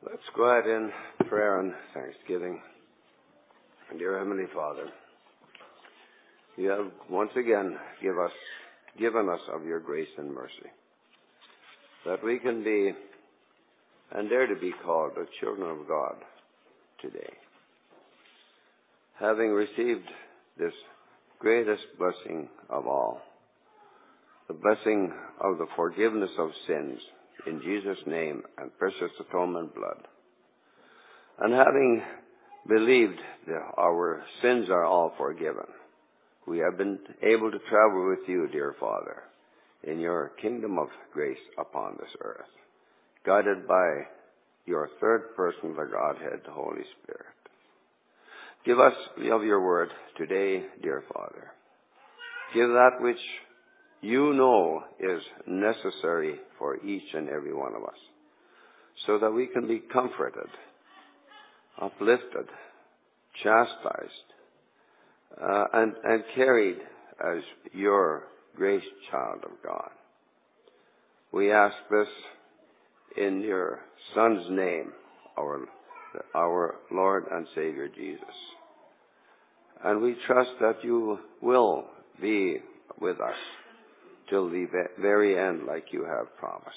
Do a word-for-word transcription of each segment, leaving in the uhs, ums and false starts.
Let's go ahead in prayer and thanksgiving. Dear Heavenly Father, you have once again give us, given us of your grace and mercy, that we can be and dare to be called the children of God today. Having received this greatest blessing of all, the blessing of the forgiveness of sins in Jesus' name and precious atonement blood, and having believed that our sins are all forgiven, we have been able to travel with you, dear Father, in your kingdom of grace upon this earth, guided by your third person, the Godhead, the Holy Spirit. Give us of your word today, dear Father. Give that which you know is necessary for each and every one of us, so that we can be comforted, uplifted, chastised, uh, and, and carried as your grace child of God. We ask this in your Son's name, our, our Lord and Savior Jesus. And we trust that you will be with us till the very end, like you have promised.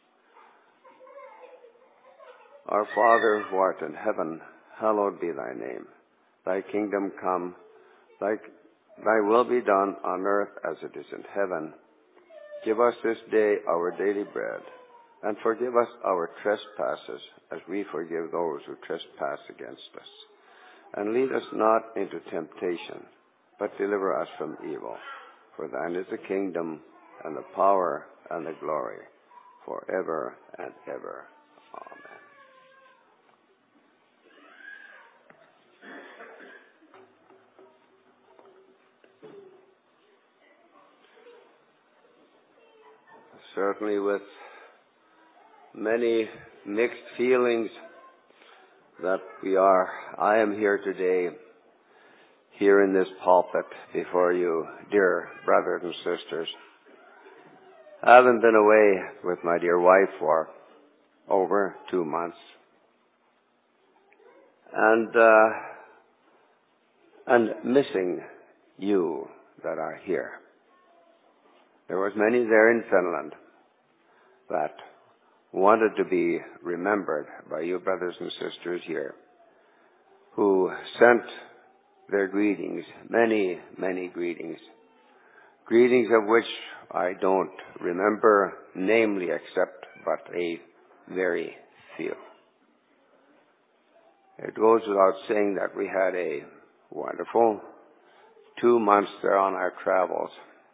Our Father, who art in heaven, hallowed be thy name. Thy kingdom come, thy, thy will be done on earth as it is in heaven. Give us this day our daily bread, and forgive us our trespasses, as we forgive those who trespass against us. And lead us not into temptation, but deliver us from evil. For thine is the kingdom, and the power, and the glory, forever and ever. Amen. Certainly with many mixed feelings that we are, I am here today, here in this pulpit before you, dear brothers and sisters. I haven't been away with my dear wife for over two months. And, uh, and missing you that are here. There was many there in Finland that wanted to be remembered by you brothers and sisters here, who sent their greetings, many, many greetings, greetings of which I don't remember namely except but a very few. It goes without saying that we had a wonderful two months there on our travels.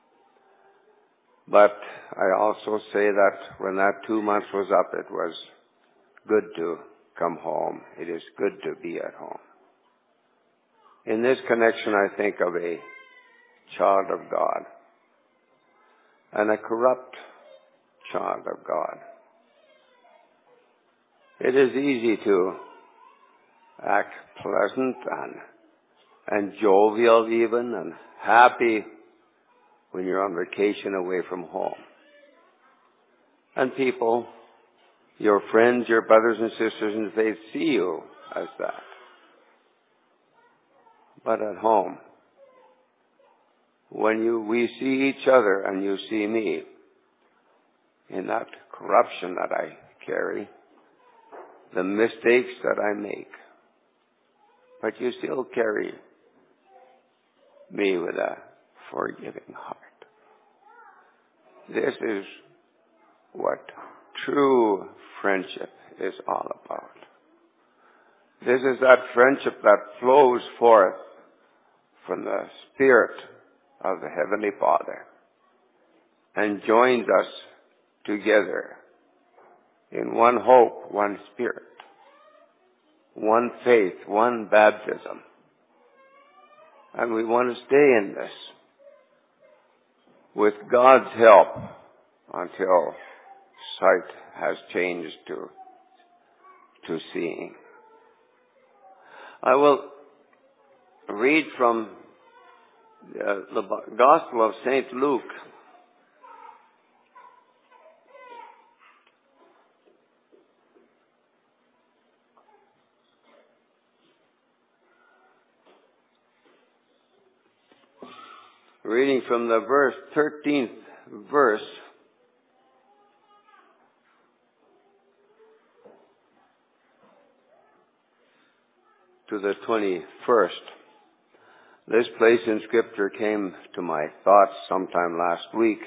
But I also say that when that two months was up, it was good to come home. It is good to be at home. In this connection, I think of a child of God and a corrupt child of God. It is easy to act pleasant and, and jovial even and happy when you're on vacation away from home. And people, your friends, your brothers and sisters in faith see you as that. But at home, when you we see each other and you see me in that corruption that I carry, the mistakes that I make, but you still carry me with a forgiving heart. This is what true friendship is all about. This is that friendship that flows forth from the Spirit of the Heavenly Father and joins us together in one hope, one Spirit, one faith, one baptism. And we want to stay in this with God's help until sight has changed to, to seeing. I will read from uh, the Gospel of Saint Luke. Reading from the verse, thirteenth verse, to the twenty-first. This place in Scripture came to my thoughts sometime last week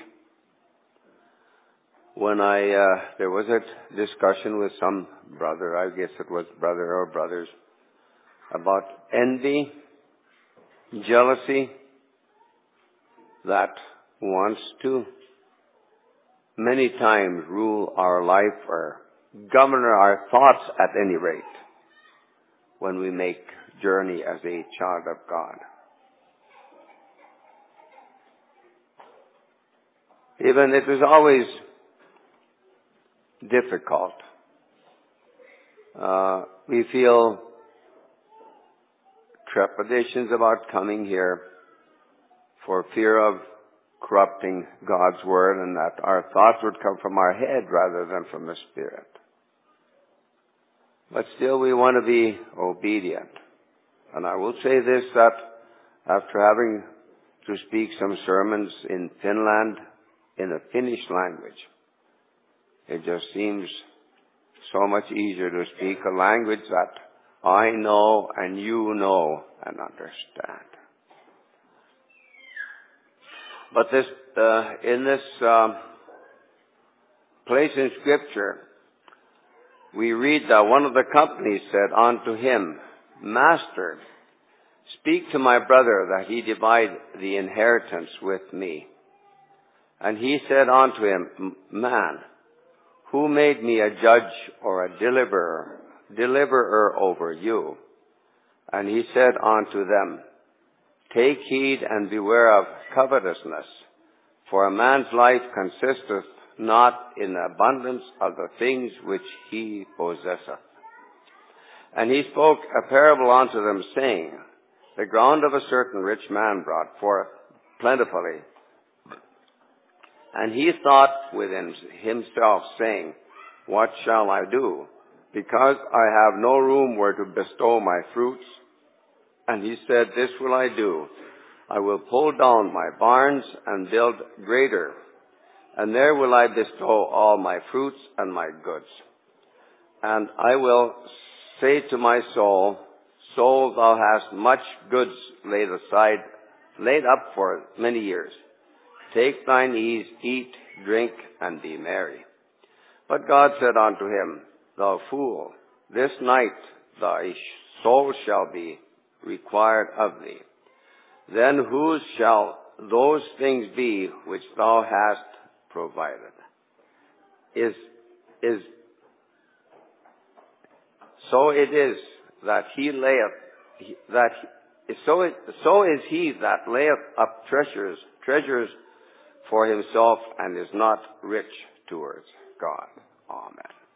when I, uh, there was a discussion with some brother, I guess it was brother or brothers, about envy, jealousy, that wants to many times rule our life or govern our thoughts at any rate when we make journey as a child of God. Even it is always difficult. Uh, we feel trepidations about coming here for fear of corrupting God's Word, and that our thoughts would come from our head rather than from the Spirit. But still we want to be obedient. And I will say this, that after having to speak some sermons in Finland in the Finnish language, it just seems so much easier to speak a language that I know and you know and understand. But this, uh, in this um, place in Scripture, we read that one of the companies said unto him, Master, speak to my brother that he divide the inheritance with me. And he said unto him, Man, who made me a judge or a deliverer, deliverer over you? And he said unto them, Take heed and beware of covetousness, for a man's life consisteth not in the abundance of the things which he possesseth. And he spoke a parable unto them, saying, The ground of a certain rich man brought forth plentifully. And he thought within himself, saying, What shall I do? Because I have no room where to bestow my fruits. And he said, This will I do. I will pull down my barns and build greater. And there will I bestow all my fruits and my goods. And I will say to my soul, Soul, thou hast much goods laid aside, laid up for many years. Take thine ease, eat, drink, and be merry. But God said unto him, Thou fool, this night thy soul shall be required of thee. Then whose shall those things be which thou hast provided? Is, is, so it is that he layeth, that, so it, so is he that layeth up treasures, treasures for himself and is not rich towards God. Amen.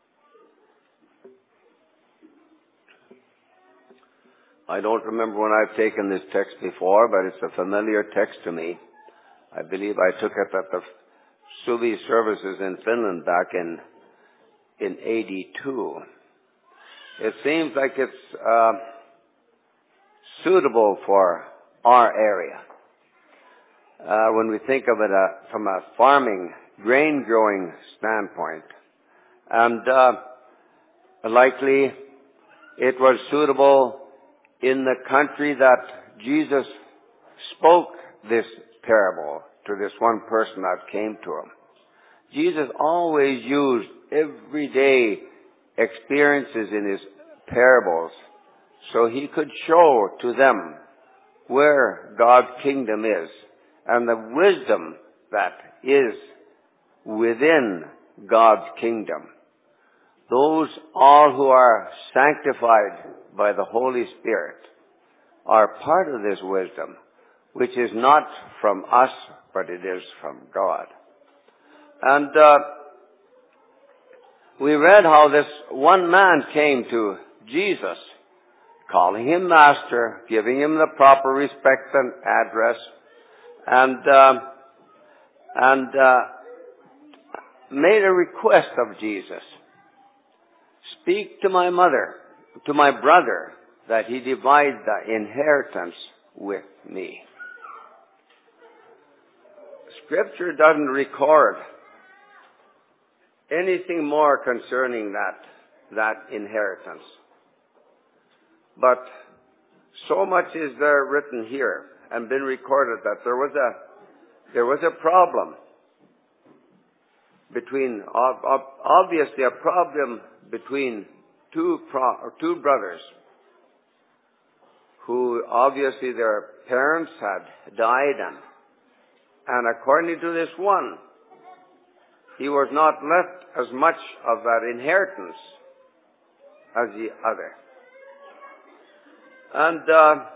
I don't remember when I've taken this text before, but it's a familiar text to me. I believe I took it at the Suvi services in Finland back in in eighty-two. It seems like it's uh, suitable for our area. Uh, when we think of it uh, from a farming, grain-growing standpoint. And uh, likely it was suitable in the country that Jesus spoke this parable to this one person that came to him. Jesus always used everyday experiences in his parables so he could show to them where God's kingdom is and the wisdom that is within God's kingdom. Those all who are sanctified by the Holy Spirit are part of this wisdom, which is not from us, but it is from God. And uh, we read how this one man came to Jesus, calling him master, giving him the proper respect and address, and uh, and uh, made a request of Jesus. Speak to my mother, to my brother, that he divide the inheritance with me. Scripture doesn't record anything more concerning that, that inheritance. But so much is there written here and been recorded that there was a, there was a problem between, obviously a problem between two, pro, two brothers who obviously their parents had died, and, and according to this one, he was not left as much of that inheritance as the other. And uh,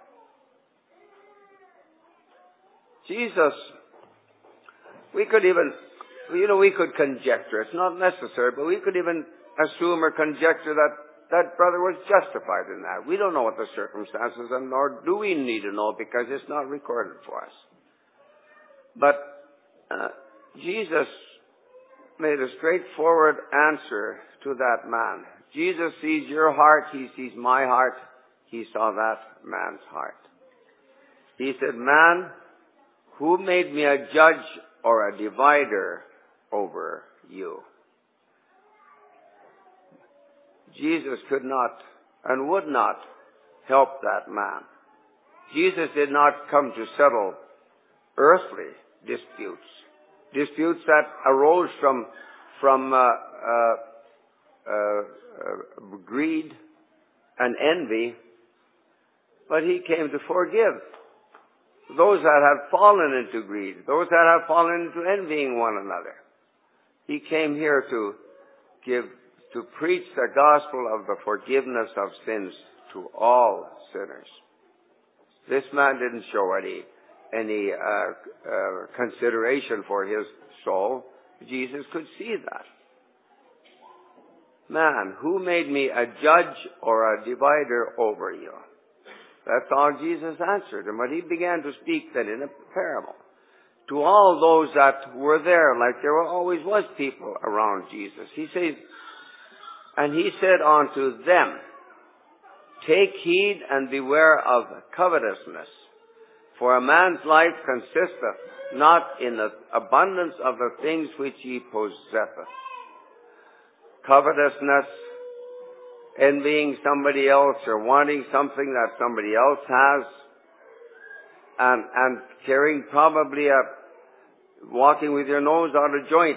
Jesus, we could even, you know, we could conjecture. It's not necessary, but we could even assume or conjecture that that brother was justified in that. We don't know what the circumstances are, nor do we need to know, because it's not recorded for us. But uh, Jesus made a straightforward answer to that man. Jesus sees your heart. He sees my heart. He saw that man's heart. He said, "Man, who made me a judge or a divider over you?" Jesus could not and would not help that man. Jesus did not come to settle earthly disputes, disputes that arose from from uh, uh, uh, uh, greed and envy, but he came to forgive those that had fallen into greed, those that had fallen into envying one another. He came here to give, to preach the gospel of the forgiveness of sins to all sinners. This man didn't show any any uh, uh, consideration for his soul. Jesus could see that. "Man, who made me a judge or a divider over you?" That's all Jesus answered him. But he began to speak then in a parable to all those that were there, like there always was people around Jesus. He says, "And he said unto them, Take heed and beware of covetousness, for a man's life consisteth not in the abundance of the things which he possesseth." Covetousness, envying somebody else or wanting something that somebody else has, and, and carrying probably a, walking with your nose out of joint,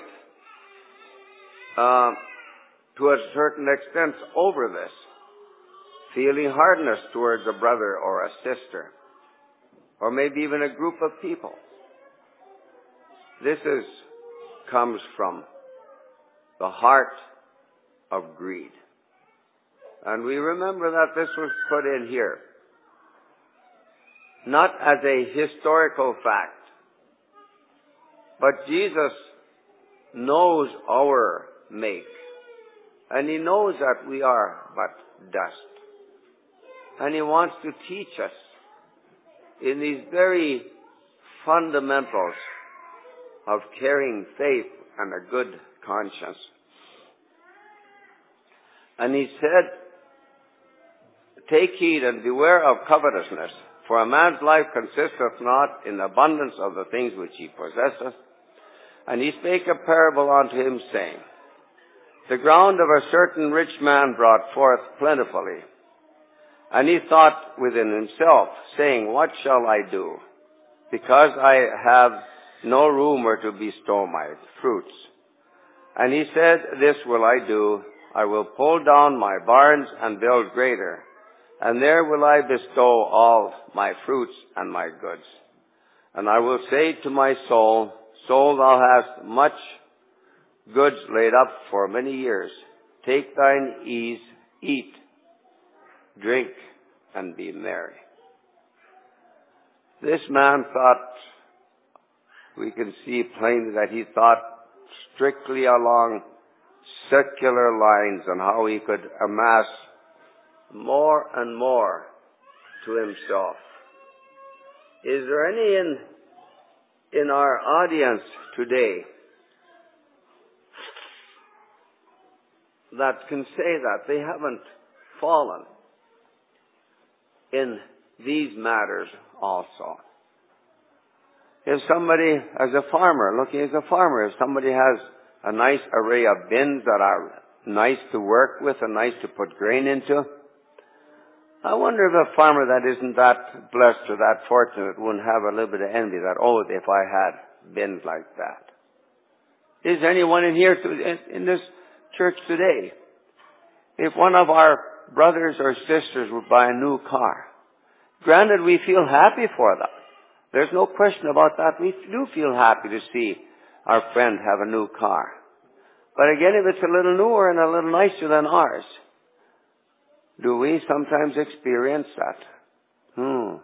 uh, to a certain extent over this, feeling hardness towards a brother or a sister, or maybe even a group of people. This is, comes from the heart of greed. And we remember that this was put in here, not as a historical fact, but Jesus knows our make, and he knows that we are but dust. And he wants to teach us in these very fundamentals of carrying faith and a good conscience. And he said, "Take heed and beware of covetousness, for a man's life consisteth not in the abundance of the things which he possesseth." And he spake a parable unto him, saying, "The ground of a certain rich man brought forth plentifully. And he thought within himself, saying, What shall I do? Because I have no room where to bestow my fruits. And he said, This will I do. I will pull down my barns and build greater. And there will I bestow all my fruits and my goods. And I will say to my soul, Soul, thou hast much goods laid up for many years. Take thine ease, eat, drink, and be merry." This man thought, we can see plainly that he thought strictly along secular lines on how he could amass more and more to himself. Is there any in, in our audience today that can say that they haven't fallen in these matters also? If somebody, as a farmer, looking as a farmer, if somebody has a nice array of bins that are nice to work with and nice to put grain into, I wonder if a farmer that isn't that blessed or that fortunate wouldn't have a little bit of envy that, oh, if I had bins like that. Is anyone in here, to, in, in this church today, if one of our brothers or sisters would buy a new car, granted we feel happy for them. There's no question about that. We do feel happy to see our friend have a new car. But again, if it's a little newer and a little nicer than ours, do we sometimes experience that? Hmm.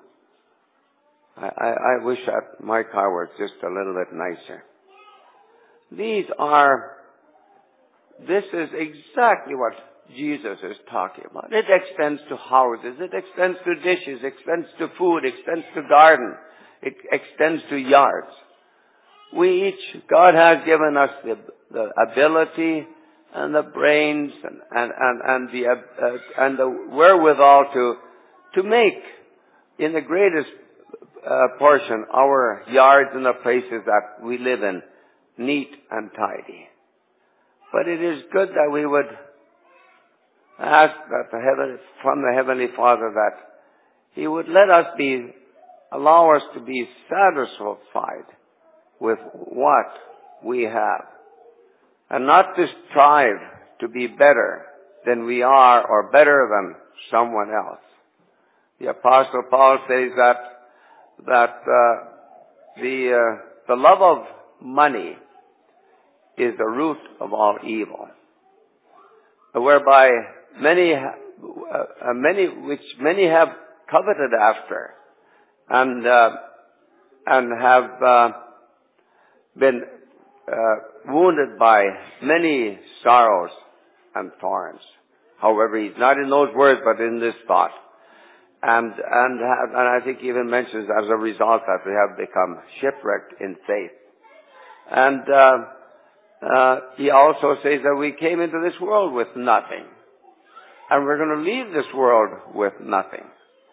I, I, I wish that my car were just a little bit nicer. These are, this is exactly what Jesus is talking about. It extends to houses, it extends to dishes, it extends to food, it extends to garden, it extends to yards. We each, God has given us the, the ability and the brains and, and, and, and the, uh, and the wherewithal to, to make in the greatest uh, portion our yards and the places that we live in neat and tidy. But it is good that we would ask that the heaven, from the Heavenly Father that He would let us be, allow us to be satisfied with what we have, and not to strive to be better than we are or better than someone else. The Apostle Paul says that that uh, the uh, the love of money is the root of all evil, whereby many uh, many which many have coveted after, and uh, and have uh, been uh, wounded by many sorrows and thorns. However, he's not in those words, but in this thought. And, and, and I think he even mentions as a result that we have become shipwrecked in faith. And, uh, uh, he also says that we came into this world with nothing. And we're going to leave this world with nothing.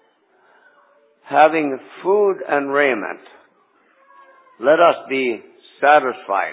Having food and raiment, let us be satisfied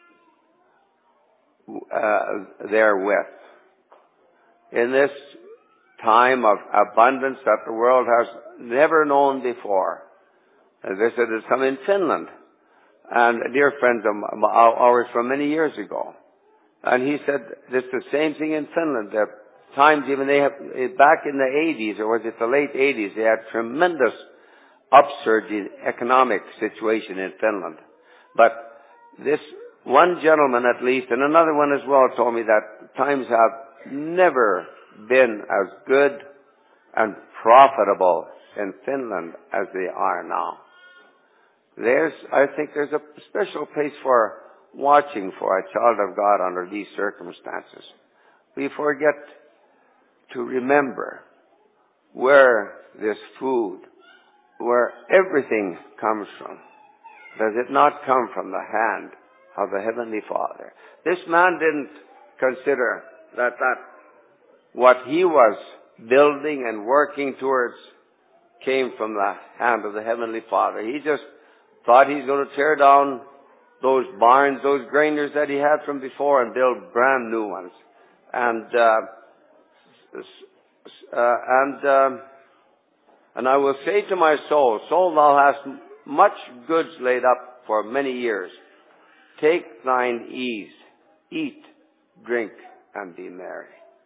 uh, therewith. In this time of abundance that the world has never known before. I visited some in Finland, and dear friends of ours from many years ago. And he said this the same thing in Finland. There are times even they have, back in the eighties, or was it the late eighties, they had tremendous upsurge in economic situation in Finland. But this one gentleman at least, and another one as well, told me that times have never been as good and profitable in Finland as they are now. There's, I think there's a special place for watching for a child of God under these circumstances. We forget to remember where this food, where everything comes from. Does it not come from the hand of the Heavenly Father? This man didn't consider that that what he was building and working towards came from the hand of the Heavenly Father. He just thought he's going to tear down those barns, those granaries that he had from before, and build brand new ones. And uh, uh, and uh, and I will say to my soul, soul, thou hast much goods laid up for many years. Take thine ease, eat, drink, and be merry.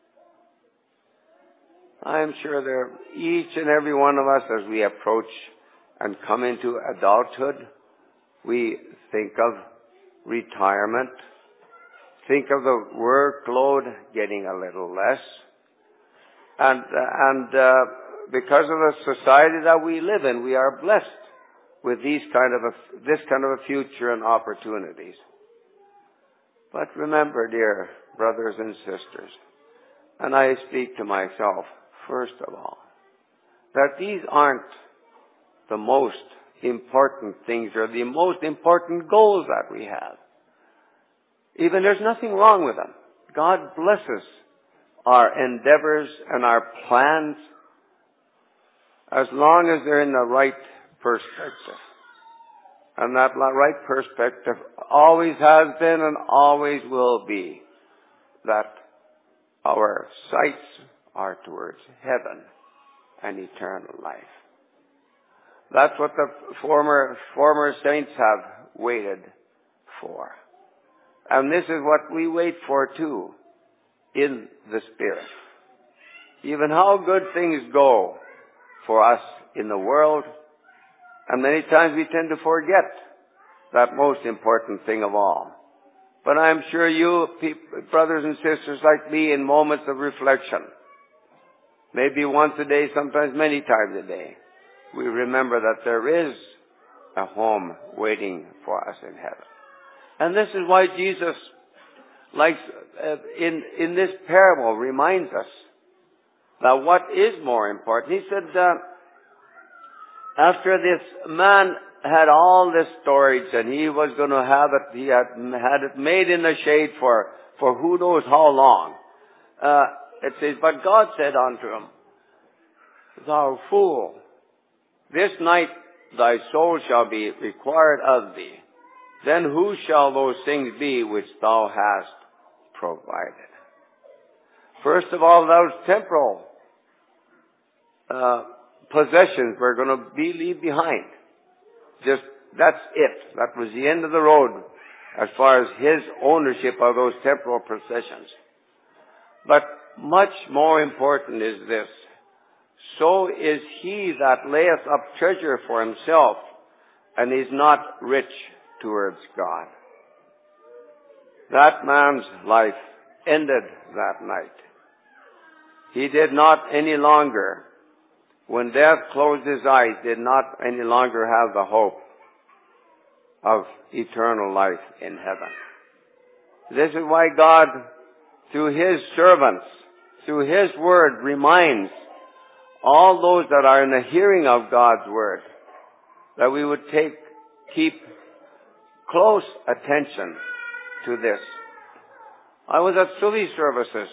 I am sure there, each and every one of us, as we approach and come into adulthood, we think of retirement, think of the workload getting a little less, and uh, and uh, because of the society that we live in, we are blessed with these kind of a, this kind of a future and opportunities. But remember, dear brothers and sisters, and I speak to myself first of all, that these aren't the most important things or the most important goals that we have. Even there's nothing wrong with them. God blesses our endeavors and our plans as long as they're in the right perspective. And that right perspective always has been and always will be that our sights are towards heaven and eternal life. That's what the former, former saints have waited for. And this is what we wait for too, in the Spirit. Even how good things go for us in the world, and many times we tend to forget that most important thing of all. But I'm sure you, brothers and sisters like me, in moments of reflection, maybe once a day, sometimes many times a day, we remember that there is a home waiting for us in heaven. And this is why Jesus, likes, uh, in, in this parable, reminds us that what is more important. He said, uh, after this man had all this storage and he was going to have it, he had had it made in the shade for, for who knows how long. Uh, it says, but God said unto him, thou fool, this night thy soul shall be required of thee. Then who shall those things be which thou hast provided? First of all, those temporal uh, possessions were going to be leave behind. Just, that's it. That was the end of the road as far as his ownership of those temporal possessions. But much more important is this. So is he that layeth up treasure for himself and is not rich towards God. That man's life ended that night. He did not any longer, when death closed his eyes, did not any longer have the hope of eternal life in heaven. This is why God, through his servants, through his word, reminds all those that are in the hearing of God's word that we would take, keep close attention to this. I was at Sully services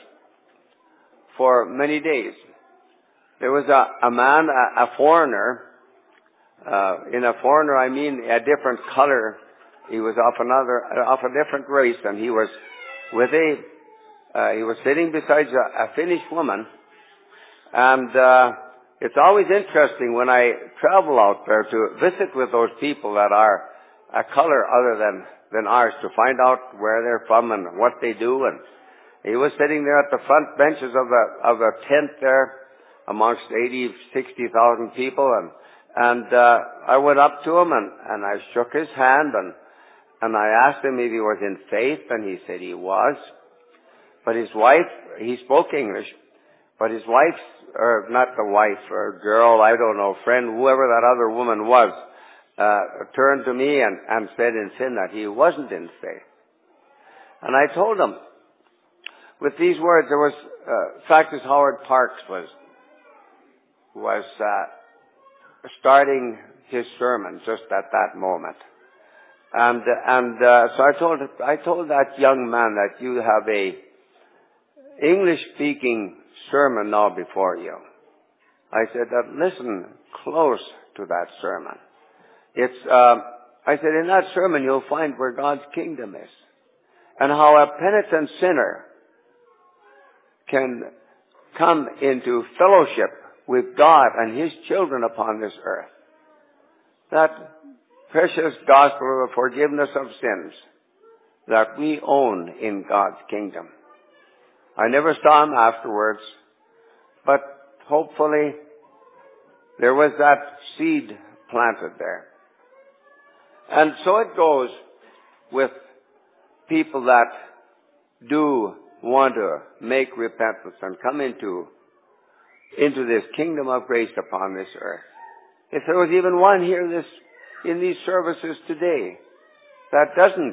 for many days. There was a, a man, a, a foreigner. Uh, in a foreigner, I mean a different color. He was of another, of a different race, and he was with a, uh, he was sitting beside a, a Finnish woman. And uh, it's always interesting when I travel out there to visit with those people that are a color other than than ours, to find out where they're from and what they do. And he was sitting there at the front benches of the of a tent there, amongst eighty, sixty thousand people, and and uh, I went up to him and and I shook his hand and and I asked him if he was in faith, and he said he was. But his wife, he spoke English, but his wife, or not the wife, or girl, I don't know, friend, whoever that other woman was, uh, turned to me and, and said in sin that he wasn't in faith. And I told him, with these words, there was, uh, Factus Howard Parks was, was, uh, starting his sermon just at that moment. And, and, uh, so I told, I told that young man that you have a English-speaking sermon now before you. I said that listen close to that sermon. It's, uh, I said, in that sermon you'll find where God's kingdom is, and how a penitent sinner can come into fellowship with God and his children upon this earth. That precious gospel of the forgiveness of sins that we own in God's kingdom. I never saw him afterwards, but hopefully there was that seed planted there. And so it goes with people that do want to make repentance and come into, into this kingdom of grace upon this earth. If there was even one here this, in these services today that doesn't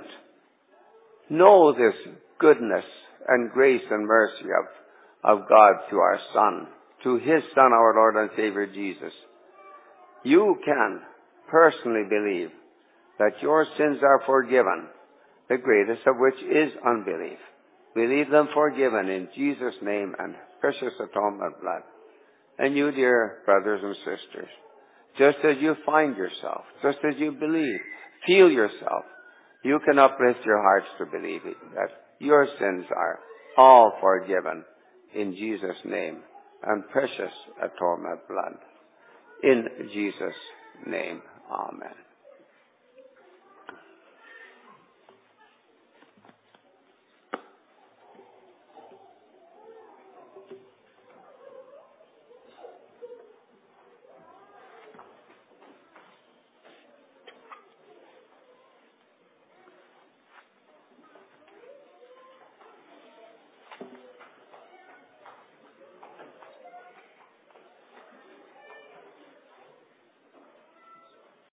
know this goodness and grace and mercy of, of God through our Son, through his Son, our Lord and Savior Jesus, you can personally believe that your sins are forgiven, the greatest of which is unbelief. Believe them forgiven in Jesus' name and precious atonement blood. And you, dear brothers and sisters, just as you find yourself, just as you believe, feel yourself, you can uplift your hearts to believe it, that your sins are all forgiven in Jesus' name and precious atonement blood. In Jesus' name, amen.